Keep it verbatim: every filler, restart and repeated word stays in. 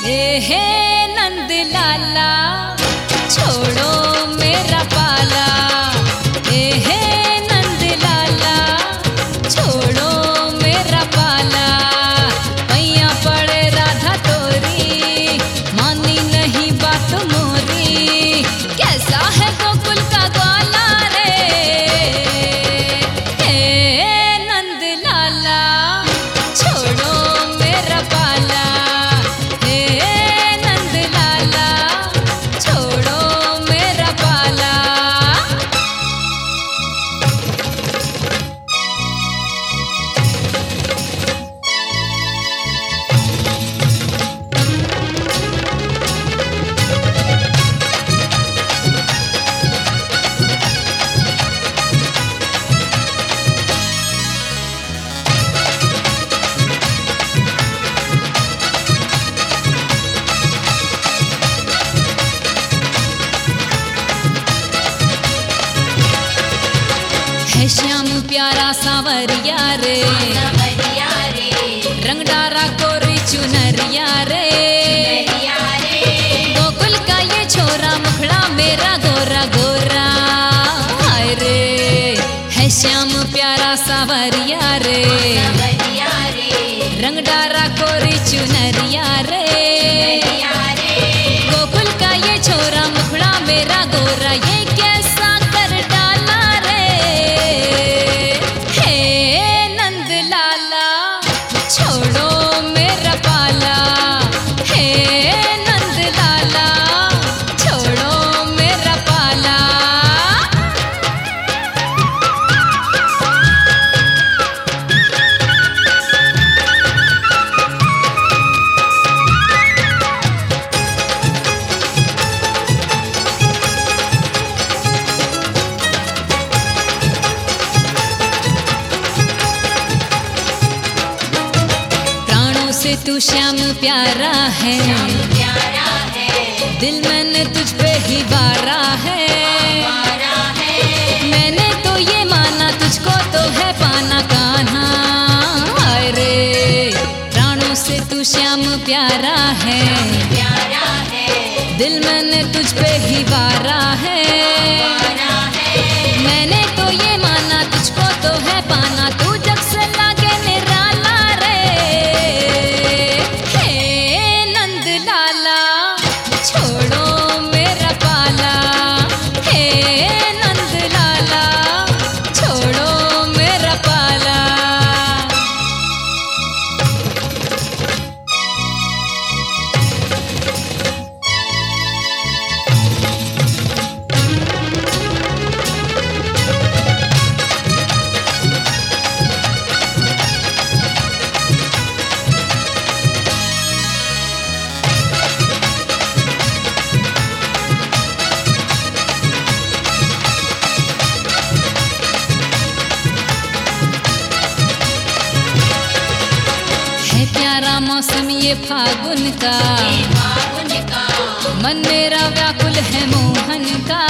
हे हे नंद लाला छोड़ो मेरा पाला। हे हे नंद लाला छोड़ो मेरा पाला। पैया पड़े राधा तोरी मानी नहीं बात मोरी। कैसा है गोकुल का ग्वाला रे। हे नंद लाला छोड़ो मेरा पाला। हे नंद लाला छोड़ो मेरा पाला। है श्याम प्यारा सांवरिया रे, रंग डारा कोरी चुनरिया रे। गोकुल का ये छोरा मुखड़ा मेरा गोरा गोरा। हाय रे है श्याम प्यारा सांवरिया रे, रंग डारा कोरी चुनरिया रे। गोकुल का ये छोरा मुखड़ा मेरा गोरा। ये कैसा कर डाला रे। हे नंद लाला छोड़ो मेरा पाला। हे नंद लाला छोड़ो मेरा पाला। प्राणों से तू श्याम प्यारा है, दिल मैंने तुझ पे ही वारा है। मैंने तो ये माना तुझको तो है पाना कान्हा। हाय रे प्राणों से तू श्याम प्यारा है, दिल मैंने तुझ पे ही वारा है। मैंने तो ये माना तुझको तो है पाना। तू जग से लागे निराला रे। हे नंद लाला छोड़ो मेरा पाला। हे नंद लाला छोड़ो मेरा पाला। है प्यारा मौसम ये फागुन का, मन मेरा व्याकुल है मोहन का।